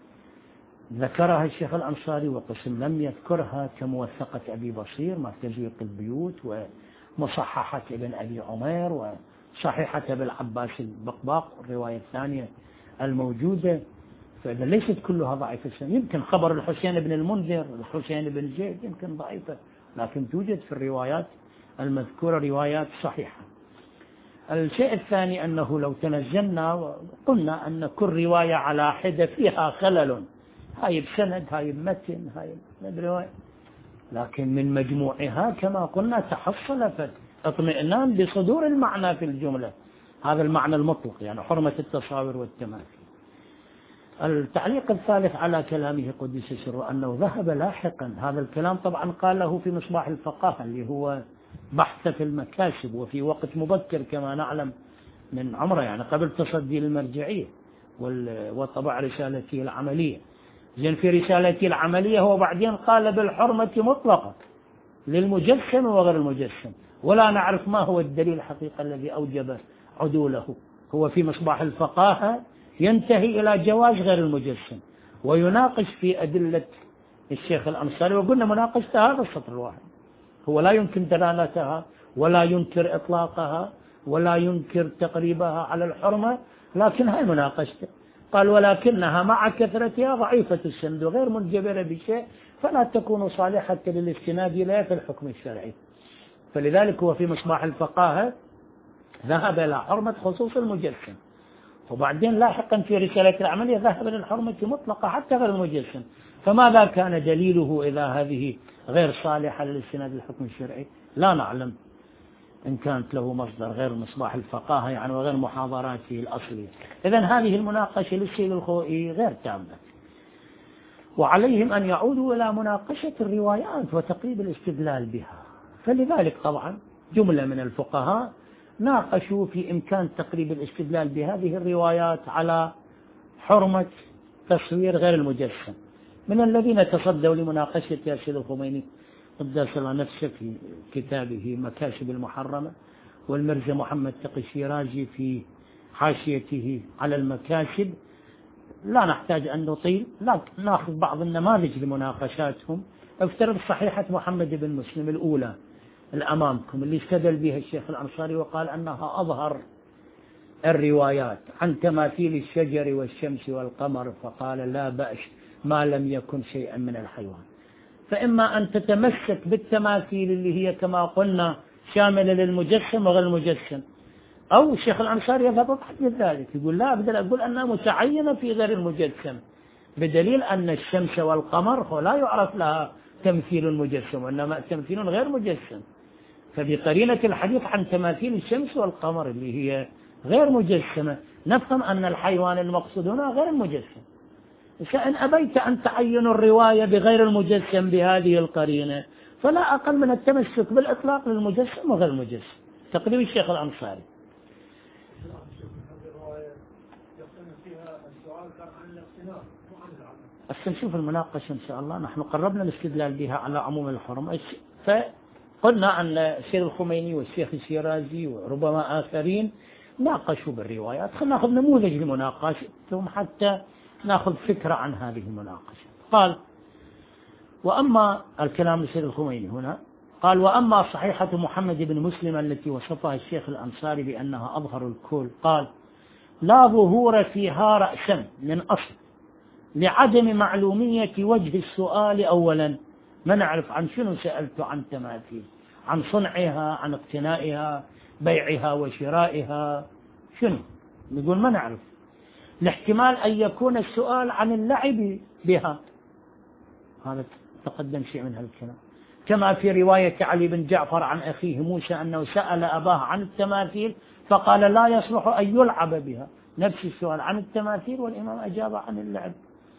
ذكرها الشيخ الأنصاري وقسم لم يذكرها، كموثقة أبي بصير ما في تزويق البيوت، ومصححة ابن أبي عمير، وصحيحة ابن العباس البقباق الرواية الثانية الموجودة، فإذا ليست كلها ضعيفة السند. يمكن خبر الحسين بن المنذر، الحسين بن زيد يمكن ضعيفة، لكن توجد في الروايات المذكورة روايات صحيحة. الشيء الثاني أنه لو تنزلنا وقلنا أن كل رواية على حدة فيها خلل، هاي بسند، هاي بمتن، هاي برواية، لكن من مجموعها كما قلنا تحصل اطمئنان بصدور المعنى في الجملة، هذا المعنى المطلق، يعني حرمة التصاوير والتماثيل. التعليق الثالث على كلامه قدس سره أنه ذهب لاحقا، هذا الكلام طبعا قاله في مصباح الفقاهة اللي هو بحث في المكاسب، وفي وقت مبكر كما نعلم من عمره، يعني قبل تصدي المرجعية وطبع رسالته العملية. زين في رسالته العملية هو بعدين قال بالحرمة مطلقة للمجسم وغير المجسم، ولا نعرف ما هو الدليل الحقيقي الذي أوجب عدوله. هو في مصباح الفقاهة ينتهي إلى جواز غير المجسم ويناقش في أدلة الشيخ الأنصاري، وقلنا مناقشة هذا السطر الواحد، هو لا يمكن دلالتها ولا ينكر إطلاقها ولا ينكر تقريبها على الحرمة، لكن هاي مناقشته. قال: ولكنها مع كثرتها ضعيفة السند وغير منجبرة بشيء، فلا تكون صالحة للاستناد إليها في الحكم الشرعي. فلذلك هو في مصباح الفقاهة ذهب إلى حرمة خصوص المجسم، وبعدين لاحقا في رسالة العملية ذهب للحرمة مطلقة حتى غير المجسم. فماذا كان دليله إذا هذه غير صالحة للاستناد للحكم الشرعي؟ لا نعلم إن كانت له مصدر غير مصباح الفقاهة يعني وغير محاضراته الأصلية. إذن هذه المناقشة للسيد الخوئي غير تامة، وعليهم أن يعودوا إلى مناقشة الروايات وتقريب الاستدلال بها. فلذلك طبعا جملة من الفقهاء ناقشوا في إمكان تقريب الاستدلال بهذه الروايات على حرمة تصوير غير المجسم، من الذين تصدوا لمناقشة السيد الخميني قدس الله نفسه في كتابه مكاسب المحرمة، والمرزا محمد تقي الشيرازي في حاشيته على المكاسب. لا نحتاج أن نطيل، لكن نأخذ بعض النماذج لمناقشاتهم. افترض صحيحة محمد بن مسلم الأولى الأمامكم اللي استدل بها الشيخ الأنصاري وقال أنها أظهر الروايات عن تماثيل الشجر والشمس والقمر، فقال لا بأس ما لم يكن شيئا من الحيوان. فإما أن تتمسك بالتماثيل اللي هي كما قلنا شاملة للمجسم وغير المجسم، أو الشيخ الأنصاري يذهب بحث ذلك، يقول لا أقدر أقول أنها متعينة في غير المجسم، بدليل أن الشمس والقمر لا يعرف لها تمثيل مجسم وإنما تمثيل غير مجسم. فبقرينة الحديث عن تماثيل الشمس والقمر اللي هي غير مجسمة نفهم أن الحيوان المقصود هنا غير المجسم. فإن أبيت أن تعين الرواية بغير المجسم بهذه القرينة فلا أقل من التمسك بالإطلاق للمجسم وغير المجسم. تقريب الشيخ الأنصاري. نشوف المناقشة إن شاء الله. نحن قربنا الاستدلال بها على عموم الحرم، فقلنا أن الشيخ الخميني والشيخ الشيرازي وربما آخرين ناقشوا بالروايات. خلينا نأخذ نموذج لمناقشتهم حتى نأخذ فكرة عن هذه المناقشة. قال: وأما الكلام للشيخ الخميني هنا، قال: وأما صحيحة محمد بن مسلم التي وصفها الشيخ الأنصاري بأنها أظهر الكل، قال: لا ظهور فيها رأسا من أصل لعدم معلومية وجه السؤال. أولا ما نعرف عن شنو سألت عن تماثيل، عن صنعها، عن اقتنائها، بيعها وشرائها، شنو نقول ما نعرف. الاحتمال أن يكون السؤال عن اللعب بها، هذا تقدم شيء من هالكلام. كما في رواية علي بن جعفر عن أخيه موسى أنه سأل أباه عن التماثيل فقال لا يصلح أن يلعب بها، نفس السؤال عن التماثيل والإمام أجاب عن اللعب،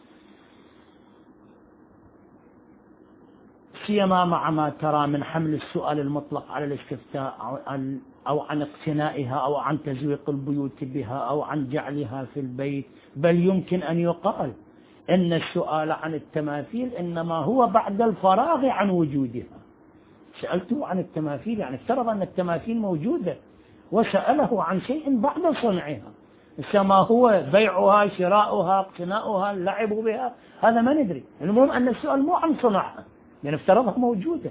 سيما مع ما ترى من حمل السؤال المطلق على الاستفتاء أو عن اقتنائها أو عن تزويق البيوت بها أو عن جعلها في البيت. بل يمكن أن يقال إن السؤال عن التماثيل إنما هو بعد الفراغ عن وجودها. سألته عن التماثيل يعني افترض أن التماثيل موجودة وسأله عن شيء بعد صنعها، ما هو بيعها شراؤها اقتناؤها اللعب بها هذا ما ندري. المهم أن السؤال مو عن صنعها يعني افترضها موجودة.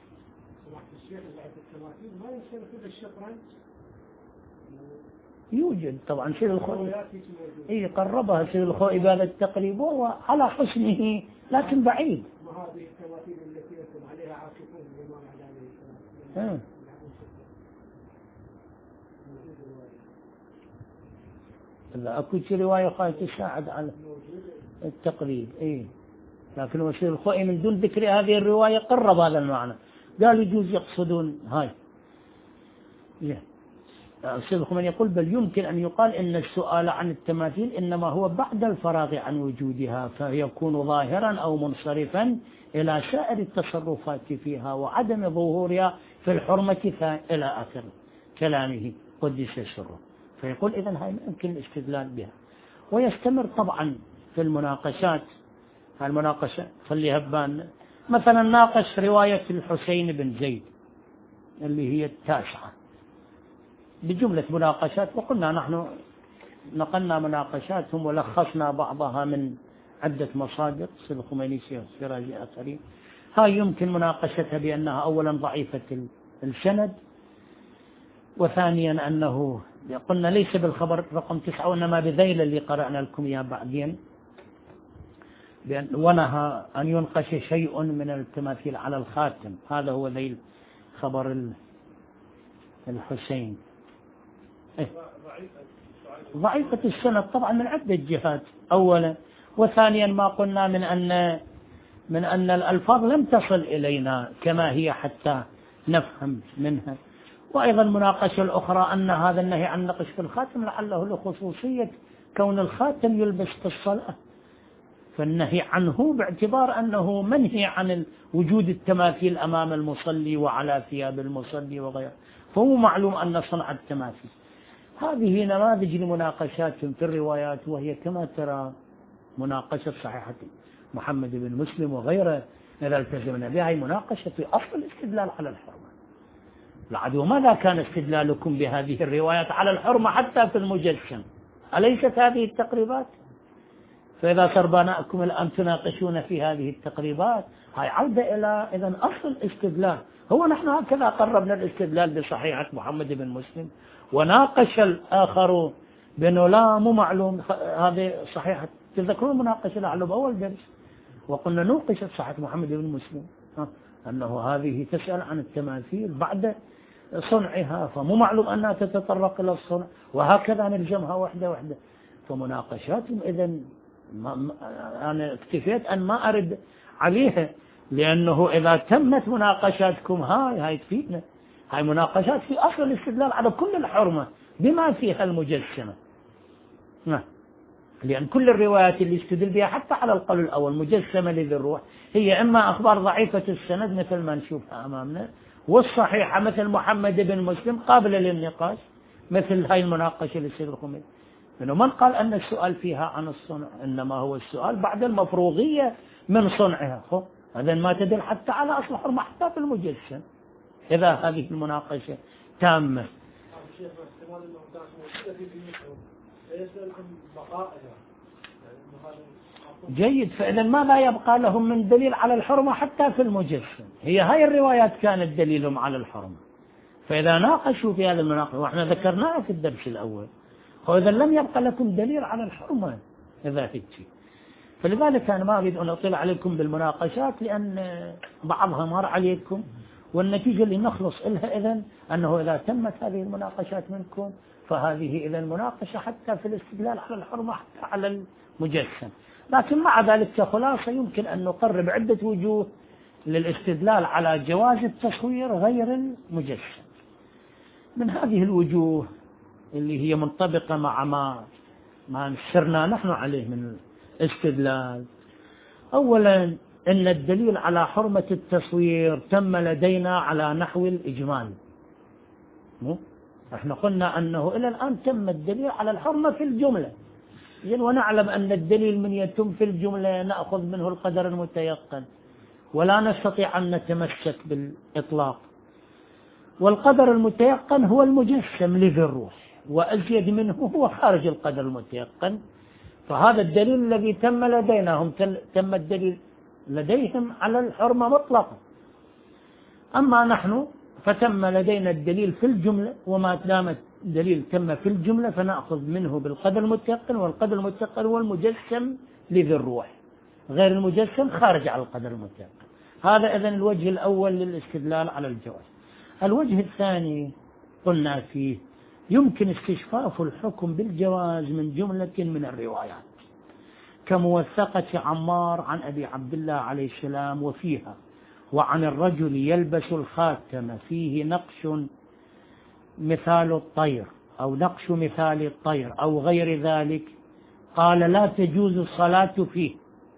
يوجد طبعا سيد الخوئي قربها سيد الخوئي بهذا التقريب وهو على حسنه لكن بعيد. وهذه التماثيل التي يكون عليها عاكفون الإمام عليه السلام لا أكو شيء رواية قاعدة تساعد على التقريب لكن وسيد الخوئي من دون ذكر هذه الرواية قرب هذا المعنى، قال يجوز يقصدون هاي. السيد الخميني يقول بل يمكن أن يقال إن السؤال عن التماثيل إنما هو بعد الفراغ عن وجودها فيكون ظاهرا أو منصرفا إلى سائر التصرفات فيها وعدم ظهورها في الحرمة إلى آخر كلامه قدس سره. فيقول إذن هاي يمكن الاستدلال بها. ويستمر طبعا في المناقشات. المناقشة خليها ببالنا مثلا ناقش رواية الحسين بن زيد اللي هي التاسعة بجملة مناقشات، وقلنا نحن نقلنا مناقشاتهم ولخصنا بعضها من عدة مصادر سيد الخميني سراج آخرين. هاي يمكن مناقشتها بأنها أولا ضعيفة السند، وثانيا أنه قلنا ليس بالخبر رقم 9 وإنما بذيل اللي قرأنا لكم إياه بعدين، ونهى أن ينقش شيء من التماثيل على الخاتم. هذا هو ذيل خبر الحسين. ضعيفة السند طبعا من عدة جهات أولا، وثانيا ما قلنا من أن الألفاظ لم تصل إلينا كما هي حتى نفهم منها. وأيضا المناقشة الأخرى أن هذا النهي عن النقش في الخاتم لعله لخصوصية كون الخاتم يلبس في الصلاة، فالنهي عنه باعتبار أنه منهي عن وجود التماثيل أمام المصلي وعلى ثياب المصلي وغيره، فهو معلوم أن صنع التماثيل. هذه نماذج لمناقشات في الروايات، وهي كما ترى مناقشة صحيحة محمد بن مسلم وغيره إذا التزمنا بها، هي مناقشة في أصل الاستدلال على الحرمة. العدو ماذا كان استدلالكم بهذه الروايات على الحرمة حتى في المجسم؟ أليست هذه التقريبات؟ فإذا سربناكم الآن تناقشون في هذه التقريبات، هاي عودة إلى إذن أصل الاستدلال. هو نحن هكذا قربنا الاستدلال بصحيحة محمد بن مسلم، وناقش الآخر بأنه لا مو معلوم هذه صحيحة. تذكرون المناقشة لعله بأول درس وقلنا نوقشت صحيحة محمد بن مسلم أنه هذه تسأل عن التماثيل بعد صنعها، فمو معلوم أنها تتطرق إلى الصنع، وهكذا نلزمها وحدة وحدة. فمناقشاتهم إذن أنا اكتفيت أن ما أرد عليها، لأنه إذا تمت مناقشاتكم هاي تفيدنا. هاي مناقشات في أصل الاستدلال على كل الحرمة بما فيها المجسمة، لأن كل الروايات اللي استدل بها حتى على القول الأول مجسمة لذي الروح هي إما أخبار ضعيفة السند مثل ما نشوفها أمامنا، والصحيحة مثل محمد بن مسلم قابلة للنقاش مثل هاي المناقشة للسيد الخميني. إنه من قال أن السؤال فيها عن الصنع، إنما هو السؤال بعد المفروغية من صنعها. هذا ما تدل حتى على أصل الحرمة حتى في المجسم إذا هذه المناقشة تامة. جيد، فإذا ماذا يبقى لهم من دليل على الحرمة حتى في المجسم؟ هي هاي الروايات كانت دليلهم على الحرمة. فإذا ناقشوا في هذا المناقشة وإحنا ذكرناها في الدرس الأول، وإذا لم يبقى لكم دليل على الحرمة إذا هيك. فلذلك أنا ما أريد أن أطيل عليكم بالمناقشات لأن بعضها مر عليكم، والنتيجة اللي نخلص إلها إذن أنه إذا تمت هذه المناقشات منكم فهذه إذن مناقشة حتى في الاستدلال على الحرمة حتى على المجسم. لكن مع ذلك كخلاصة يمكن أن نقرب عدة وجوه للاستدلال على جواز التصوير غير المجسم. من هذه الوجوه اللي هي منطبقة مع ما سرنا نحن عليه من الاستدلال، أولا أن الدليل على حرمة التصوير تم لدينا على نحو الإجمال. احنا قلنا أنه إلى الآن تم الدليل على الحرمة في الجملة، ونعلم أن الدليل من يتم في الجملة نأخذ منه القدر المتيقن ولا نستطيع أن نتمسك بالإطلاق، والقدر المتيقن هو المجسم لذي الروح، وأزيد منه هو خارج القدر المتيقن. فهذا الدليل الذي تم لدينا، هم تم الدليل لديهم على الحرمة مطلقا، أما نحن فتم لدينا الدليل في الجملة، وما دام الدليل تم في الجملة فنأخذ منه بالقدر المتيقن، والقدر المتيقن هو المجسم لذي الروح، غير المجسم خارج على القدر المتيقن. هذا إذن الوجه الأول للاستدلال على الجواز. الوجه الثاني قلنا فيه يمكن استشفاف الحكم بالجواز من جملة من الروايات كموثقة عمار عن أبي عبد الله عليه السلام وفيها: وعن الرجل يلبس الخاتم فيه نقش مثال الطير أو نقش مثال الطير أو غير ذلك، قال لا تجوز الصلاة فيه.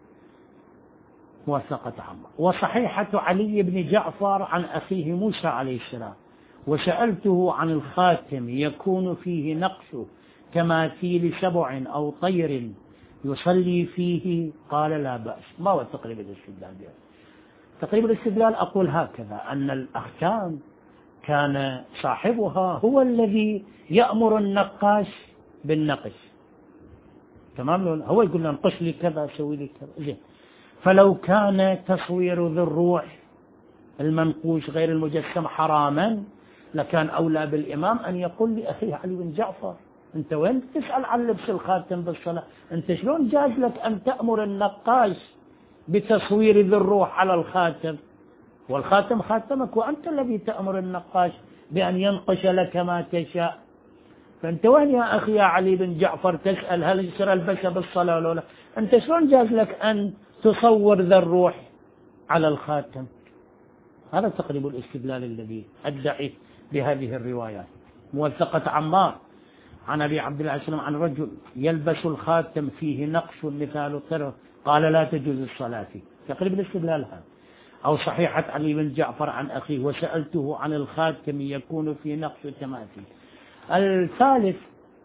موثقة عمار. وصحيحة علي بن جعفر عن أخيه موسى عليه السلام: وسألته عن الخاتم يكون فيه نقش كماثيل سبع أو طير يصلي فيه، قال لا بأس. ما هو تقريب الاستدلال؟ تقريب الاستدلال أقول هكذا: أن الأختام كان صاحبها هو الذي يأمر النقاش بالنقش، تمام؟ هو يقول انقش لي كذا، سوي لي كذا. فلو كان تصوير ذي الروح المنقوش غير المجسم حراما لكان أولى بالإمام أن يقول لأخيه علي بن جعفر: أنت وين تسأل عن لبس الخاتم بالصلاة؟ أنت شلون جاز لك أن تأمر النقاش بتصوير ذي الروح على الخاتم؟ والخاتم خاتمك، وأنت الذي تأمر النقاش بأن ينقش لك ما تشاء. فأنت وين يا أخي يا علي بن جعفر تسأل هل يصير البسه بالصلاة ولا لا؟ أنت شلون جاز لك أن تصور ذا الروح على الخاتم؟ هذا تقريب الاستدلال الذي أدعي بهذه الروايات. موثقة عمار عن أبي عبد الله عليه السلام عن رجل يلبس الخاتم فيه نقش مثال الطير قال لا تجوز الصلاة فيه. تقريب الاستدلال هذا. أو صحيحة علي بن جعفر عن أخيه: وسألته عن الخاتم يكون في نقش تماثيل. الثالث،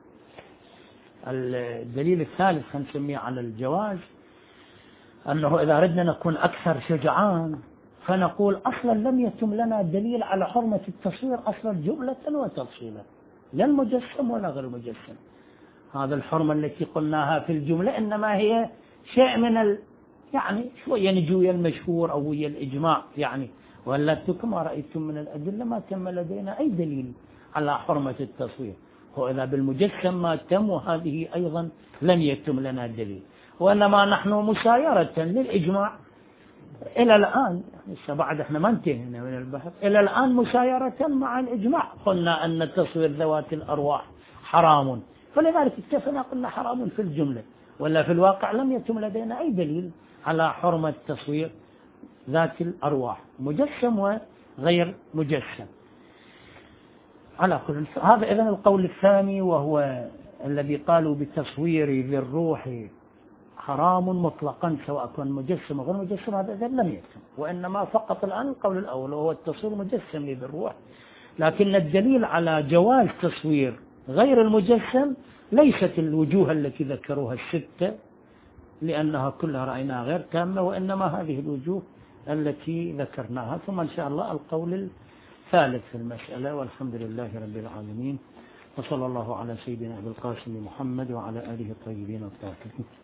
الدليل الثالث نسميه على الجواز، أنه إذا أردنا نكون أكثر شجعان فنقول أصلا لم يتم لنا دليل على حرمة التصوير أصلا جملة وتفصيلا، لا المجسم ولا غير المجسم. هذا الحرمة التي قلناها في الجملة إنما هي شيء من يعني شوية نجوية المشهور أو هي الإجماع يعني، ولكم ما رأيتم من الأدلة ما تم لدينا أي دليل على حرمة التصوير. وإذا بالمجسم ما تم، وهذه أيضا لم يتم لنا دليل، وإنما نحن مسايرة للإجماع إلى الآن، يعني بعد احنا ما انتهينا من البحث، إلى الآن مسايرة مع الإجماع قلنا أن تصوير ذوات الأرواح حرام، فلذلك اكتفنا قلنا حرام في الجملة، ولا في الواقع لم يتم لدينا أي دليل على حرمة تصوير ذات الأرواح مجسم وغير مجسم. على كل هذا إذن القول الثاني، وهو الذي قالوا بتصوير ذي الروح حرام مطلقا سواء كان مجسم أو غير مجسم، هذا إذن لم يتم، وإنما فقط الآن القول الأول وهو التصوير مجسم لذي الروح. لكن الدليل على جواز تصوير غير المجسم ليست الوجوه التي ذكروها الستة، لأنها كلها رأيناها غير تامة، وإنما هذه الوجوه التي ذكرناها. ثم إن شاء الله القول الثالث في المسألة. والحمد لله رب العالمين، وصلى الله على سيدنا أبي القاسم محمد وعلى آله الطيبين الطاهرين.